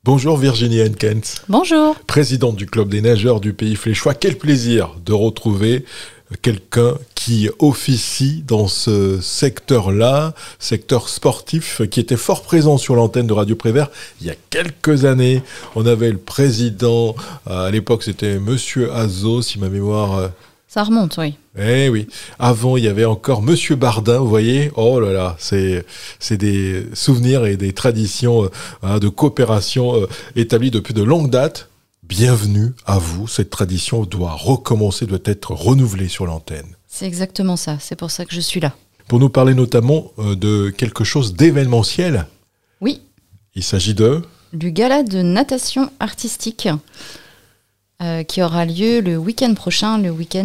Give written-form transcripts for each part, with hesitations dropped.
Bonjour Virginie Henkens. Bonjour. Présidente du club des nageurs du Pays Fléchois. Quel plaisir de retrouver quelqu'un qui officie dans ce secteur-là, secteur sportif, qui était fort présent sur l'antenne de Radio Prévert il y a quelques années. On avait le président, à l'époque c'était Monsieur Azot, si ma mémoire... Ça remonte, oui. Eh oui. Avant, il y avait encore Monsieur Bardin, vous voyez. Oh là là, c'est des souvenirs et des traditions de coopération établies depuis de longues dates. Bienvenue à vous. Cette tradition doit recommencer, doit être renouvelée sur l'antenne. C'est exactement ça. C'est pour ça que je suis là. Pour nous parler notamment de quelque chose d'événementiel. Oui. Il s'agit de... Du gala de natation artistique. Qui aura lieu le week-end prochain, le week-end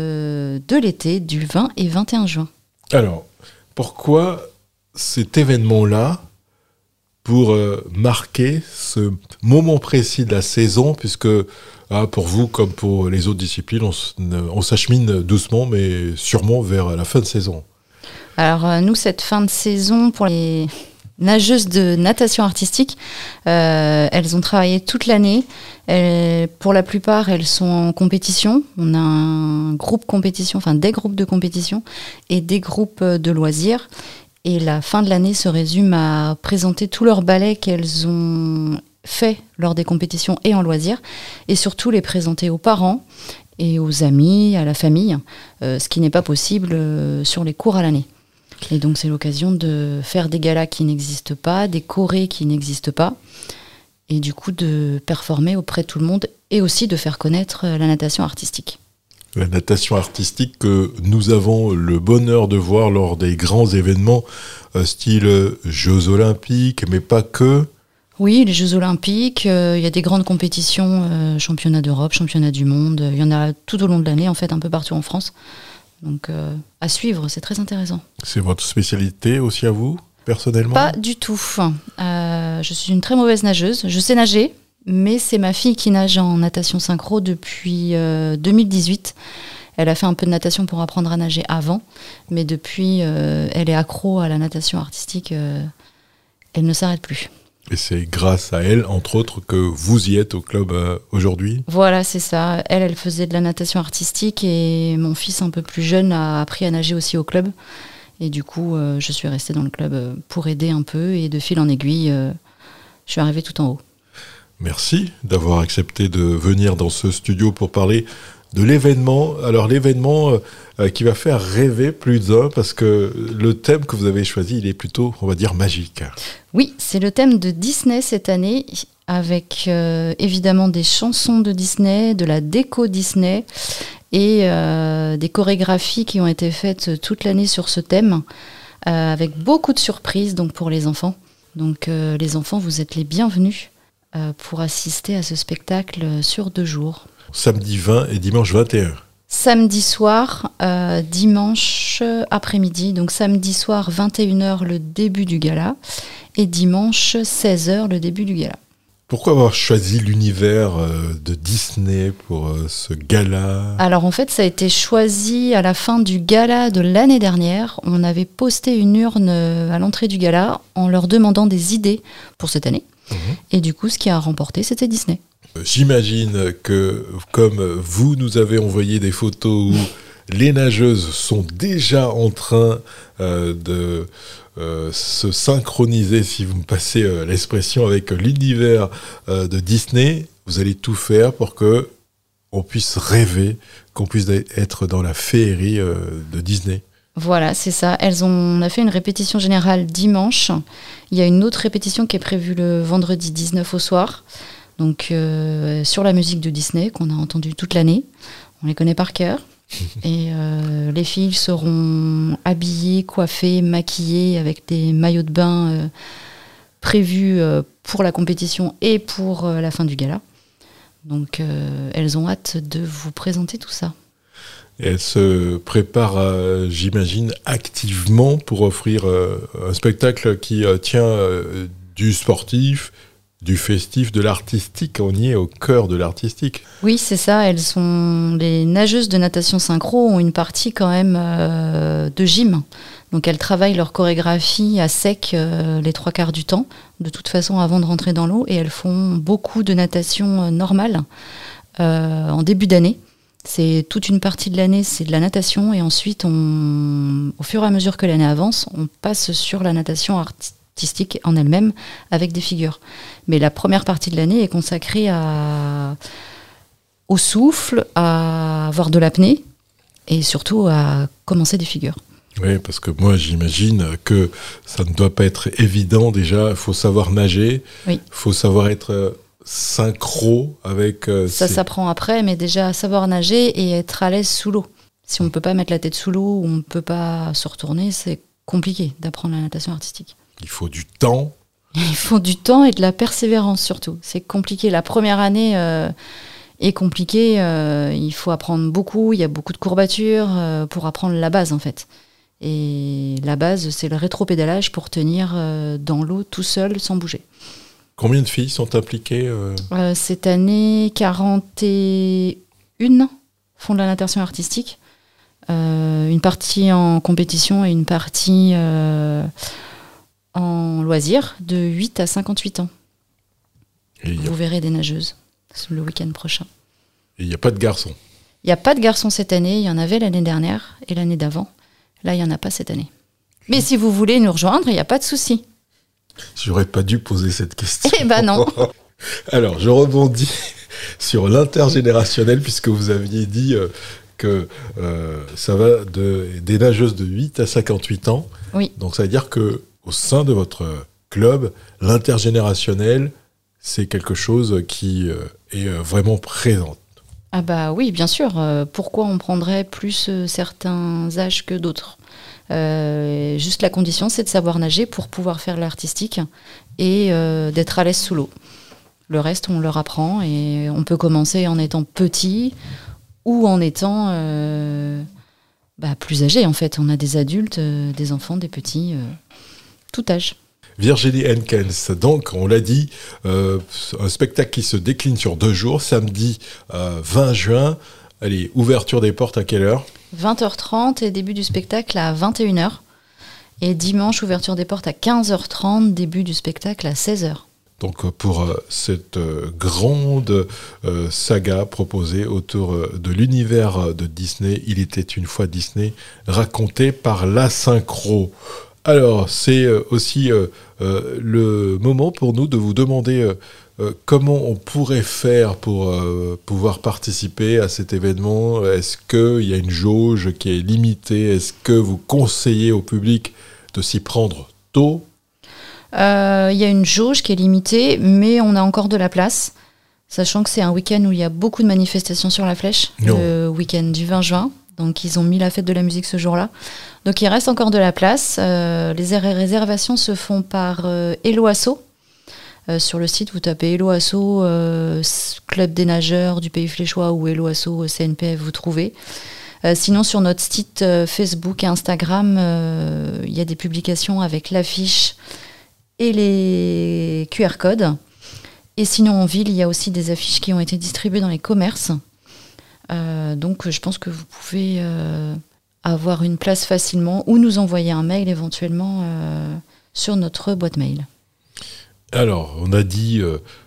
de l'été, du 20 et 21 juin. Alors, pourquoi cet événement-là, pour marquer ce moment précis de la saison, puisque pour vous, comme pour les autres disciplines, on s'achemine doucement, mais sûrement vers la fin de saison. Alors, nous, cette fin de saison, pour les nageuses de natation artistique, elles ont travaillé toute l'année. Pour la plupart, elles sont en compétition. On a un groupe compétition, enfin des groupes de compétition et des groupes de loisirs. Et la fin de l'année se résume à présenter tous leurs ballets qu'elles ont faits lors des compétitions et en loisirs, et surtout les présenter aux parents et aux amis, à la famille, ce qui n'est pas possible sur les cours à l'année. Et donc c'est l'occasion de faire des galas qui n'existent pas, des chorés qui n'existent pas, et du coup de performer auprès de tout le monde et aussi de faire connaître la natation artistique. La natation artistique que nous avons le bonheur de voir lors des grands événements style Jeux Olympiques, mais pas que. Oui, les Jeux Olympiques, il y a des grandes compétitions, championnats d'Europe, championnats du monde, il y en a tout au long de l'année en fait, un peu partout en France. Donc à suivre, c'est très intéressant. C'est votre spécialité aussi à vous, personnellement ? Pas du tout. Je suis une très mauvaise nageuse. Je sais nager, mais c'est ma fille qui nage en natation synchro depuis 2018. Elle a fait un peu de natation pour apprendre à nager avant, mais depuis, elle est accro à la natation artistique. Elle ne s'arrête plus. Et c'est grâce à elle, entre autres, que vous y êtes au club aujourd'hui ? Voilà, c'est ça. Elle faisait de la natation artistique et mon fils, un peu plus jeune, a appris à nager aussi au club. Et du coup, je suis restée dans le club pour aider un peu. Et de fil en aiguille, je suis arrivée tout en haut. Merci d'avoir accepté de venir dans ce studio pour parler de l'événement. Alors l'événement qui va faire rêver plus d'un, parce que le thème que vous avez choisi, il est plutôt, on va dire, magique. Oui, c'est le thème de Disney cette année, avec évidemment des chansons de Disney, de la déco Disney, et des chorégraphies qui ont été faites toute l'année sur ce thème, avec beaucoup de surprises donc pour les enfants. Donc les enfants, vous êtes les bienvenus pour assister à ce spectacle sur 2 jours. Samedi 20 et dimanche 21. Samedi soir, dimanche après-midi. Donc samedi soir, 21h, le début du gala. Et dimanche, 16h, le début du gala. Pourquoi avoir choisi l'univers de Disney pour ce gala ? Alors en fait, ça a été choisi à la fin du gala de l'année dernière. On avait posté une urne à l'entrée du gala en leur demandant des idées pour cette année. Et du coup, ce qui a remporté, c'était Disney. J'imagine que, comme vous nous avez envoyé des photos où les nageuses sont déjà en train de se synchroniser, si vous me passez l'expression, avec l'univers de Disney, vous allez tout faire pour que on puisse rêver, qu'on puisse être dans la féerie de Disney. Voilà, c'est ça. On a fait une répétition générale dimanche. Il y a une autre répétition qui est prévue le vendredi 19 au soir. Donc sur la musique de Disney qu'on a entendue toute l'année. On les connaît par cœur. Et les filles seront habillées, coiffées, maquillées avec des maillots de bain prévus pour la compétition et pour la fin du gala. Donc elles ont hâte de vous présenter tout ça. Et elle se prépare, j'imagine, activement pour offrir un spectacle qui tient du sportif, du festif, de l'artistique. On y est au cœur de l'artistique. Oui, c'est ça. Les nageuses de natation synchro ont une partie quand même de gym. Donc elles travaillent leur chorégraphie à sec les 3/4 du temps, de toute façon avant de rentrer dans l'eau, et elles font beaucoup de natation normale en début d'année. C'est toute une partie de l'année, c'est de la natation, et ensuite, au fur et à mesure que l'année avance, on passe sur la natation artistique en elle-même avec des figures. Mais la première partie de l'année est consacrée au souffle, à avoir de l'apnée, et surtout à commencer des figures. Oui, parce que moi j'imagine que ça ne doit pas être évident déjà, il faut savoir nager, il faut savoir être synchro avec... Ça s'apprend après, mais déjà savoir nager et être à l'aise sous l'eau. Si on ne peut pas mettre la tête sous l'eau ou on ne peut pas se retourner, c'est compliqué d'apprendre la natation artistique. Il faut du temps. Il faut du temps et de la persévérance surtout. C'est compliqué. La première année est compliquée. Il faut apprendre beaucoup. Il y a beaucoup de courbatures pour apprendre la base en fait. Et la base, c'est le rétropédalage pour tenir dans l'eau tout seul sans bouger. Combien de filles sont impliquées cette année, 41 font de la natation artistique. Une partie en compétition et une partie en loisir, de 8 à 58 ans. Vous verrez des nageuses le week-end prochain. Et il n'y a pas de garçons? Il n'y a pas de garçons cette année, il y en avait l'année dernière et l'année d'avant. Là, il n'y en a pas cette année. Mais si vous voulez nous rejoindre, il n'y a pas de souci. J'aurais pas dû poser cette question. Eh ben non. Alors, je rebondis sur l'intergénérationnel, puisque vous aviez dit que ça va des nageuses de 8 à 58 ans. Oui. Donc, ça veut dire qu'au sein de votre club, l'intergénérationnel, c'est quelque chose qui est vraiment présent. Ah bah oui, bien sûr. Pourquoi on prendrait plus certains âges que d'autres ? Juste la condition, c'est de savoir nager pour pouvoir faire l'artistique et d'être à l'aise sous l'eau. Le reste, on leur apprend et on peut commencer en étant petit ou en étant plus âgé. En fait, on a des adultes, des enfants, des petits, tout âge. Virginie Henkens, donc on l'a dit, un spectacle qui se décline sur 2 jours, samedi 20 juin. Allez, ouverture des portes à quelle heure ? 20h30 et début du spectacle à 21h. Et dimanche, ouverture des portes à 15h30, début du spectacle à 16h. Donc pour cette grande saga proposée autour de l'univers de Disney, Il était une fois Disney, raconté par la synchro. Alors, c'est aussi le moment pour nous de vous demander comment on pourrait faire pour pouvoir participer à cet événement. Est-ce qu'il y a une jauge qui est limitée ? Est-ce que vous conseillez au public de s'y prendre tôt ? Il y a une jauge qui est limitée, mais on a encore de la place, sachant que c'est un week-end où il y a beaucoup de manifestations sur la Flèche, le week-end du 20 juin. Donc ils ont mis la fête de la musique ce jour-là. Donc il reste encore de la place. Les réservations se font par Hello Asso. Sur le site, vous tapez Hello Asso, Club des nageurs du Pays Fléchois ou Hello Asso CNPF, vous trouvez. Sinon, sur notre site Facebook et Instagram, il y a des publications avec l'affiche et les QR codes. Et sinon, en ville, il y a aussi des affiches qui ont été distribuées dans les commerces. Donc je pense que vous pouvez avoir une place facilement ou nous envoyer un mail éventuellement sur notre boîte mail. Alors, on a dit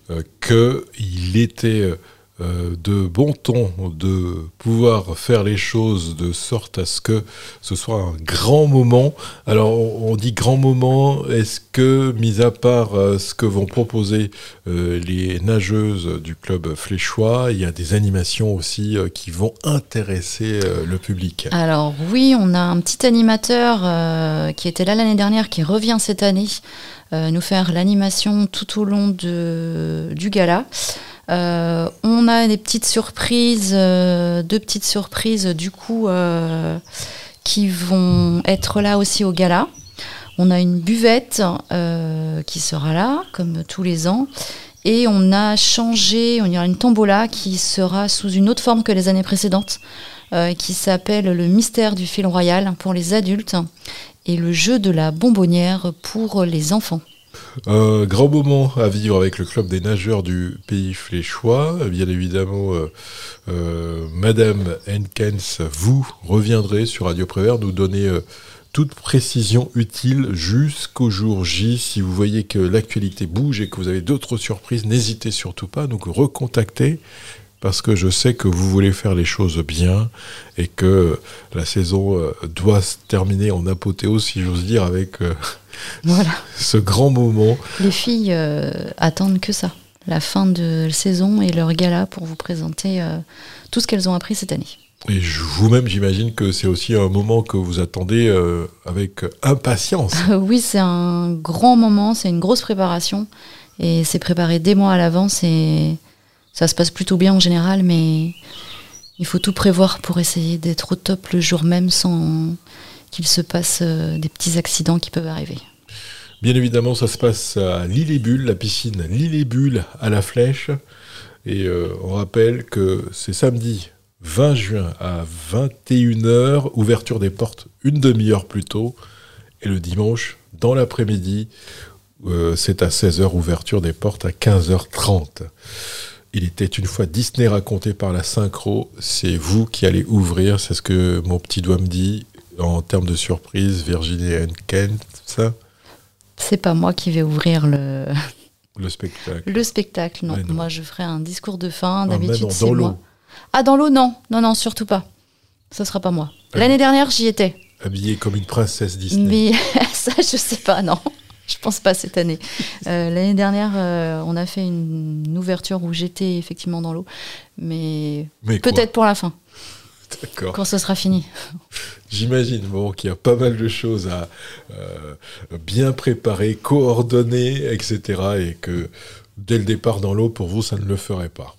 qu'il était de bon ton de pouvoir faire les choses de sorte à ce que ce soit un grand moment. Alors, on dit grand moment, est-ce que, mis à part ce que vont proposer les nageuses du club fléchois, il y a des animations aussi qui vont intéresser le public ? Alors oui, on a un petit animateur qui était là l'année dernière, qui revient cette année nous faire l'animation tout au long du gala. On a des petites surprises, 2 petites surprises du coup qui vont être là aussi au gala. On a une buvette qui sera là comme tous les ans et on a changé, on y aura une tombola qui sera sous une autre forme que les années précédentes qui s'appelle le mystère du fil royal pour les adultes et le jeu de la bonbonnière pour les enfants. Grand moment à vivre avec le club des nageurs du Pays Fléchois. Bien évidemment, Madame Henkens, vous reviendrez sur Radio Prévert nous donner toute précision utile jusqu'au jour J. Si vous voyez que l'actualité bouge et que vous avez d'autres surprises, n'hésitez surtout pas à nous recontacter, parce que je sais que vous voulez faire les choses bien et que la saison doit se terminer en apothéose, si j'ose dire, avec Voilà. ce grand moment. Les filles attendent que ça, la fin de saison et leur gala pour vous présenter tout ce qu'elles ont appris cette année. Et vous-même, j'imagine que c'est aussi un moment que vous attendez avec impatience. Oui, c'est un grand moment, c'est une grosse préparation et c'est préparé des mois à l'avance et ça se passe plutôt bien en général, mais il faut tout prévoir pour essayer d'être au top le jour même sans qu'il se passe des petits accidents qui peuvent arriver. Bien évidemment, ça se passe à l'Île et Bulles, la piscine l'Île et Bulles à la Flèche. Et on rappelle que c'est samedi 20 juin à 21h, ouverture des portes une demi-heure plus tôt. Et le dimanche, dans l'après-midi, c'est à 16h, ouverture des portes à 15h30. Il était une fois Disney raconté par la Synchro. C'est vous qui allez ouvrir, c'est ce que mon petit doigt me dit. En termes de surprise, Virginie Henken, ça ? C'est pas moi qui vais ouvrir le spectacle. Le spectacle, non. Ouais, non. Moi, je ferai un discours de fin. Ah, D'habitude, non, c'est dans moi. l'eau. Ah, dans l'eau, non. Non, surtout pas. Ce sera pas moi. Ah. L'année dernière, j'y étais. Habillée comme une princesse Disney. Mais ça, je sais pas, non. Je pense pas cette année. L'année dernière, on a fait une ouverture où j'étais effectivement dans l'eau. Mais quoi peut-être pour la fin, D'accord. quand ce sera fini. J'imagine qu'il y a pas mal de choses à bien préparer, coordonner, etc. Et que dès le départ dans l'eau, pour vous, ça ne le ferait pas.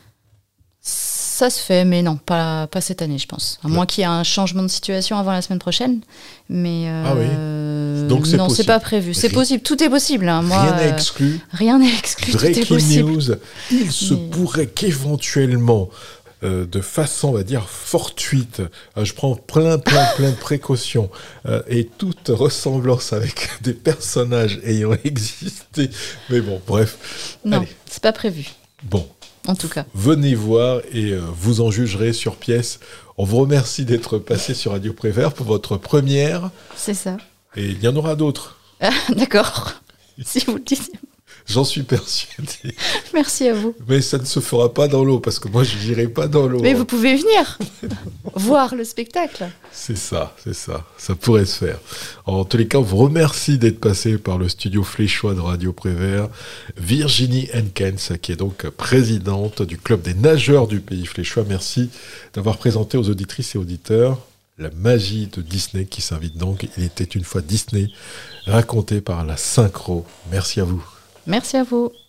Ça se fait, mais non, pas cette année, je pense. À moins qu'il y ait un changement de situation avant la semaine prochaine. Mais Ah oui. Donc c'est non, possible. c'est pas prévu. C'est possible, tout est possible. Hein. Moi, Rien n'est exclu. Rien n'est exclu, tout est Breaking possible. news, il se pourrait qu'éventuellement, de façon, on va dire, fortuite, je prends plein de précautions, et toute ressemblance avec des personnages ayant existé. Mais bon, bref. Non, Allez. c'est pas prévu, Bon. en tout cas. Venez voir et vous en jugerez sur pièce. On vous remercie d'être passé sur Radio Prévert pour votre première. C'est ça. Et il y en aura d'autres. D'accord, si vous le dites. J'en suis persuadé. Merci à vous. Mais ça ne se fera pas dans l'eau, parce que moi, je n'irai pas dans l'eau. Mais vous pouvez venir voir le spectacle. C'est ça. Ça pourrait se faire. En tous les cas, on vous remercie d'être passé par le studio fléchois de Radio Prévert. Virginie Henkens, qui est donc présidente du club des nageurs du pays fléchois. Merci d'avoir présenté aux auditrices et auditeurs la magie de Disney qui s'invite donc. Il était une fois Disney, raconté par la Synchro. Merci à vous. Merci à vous.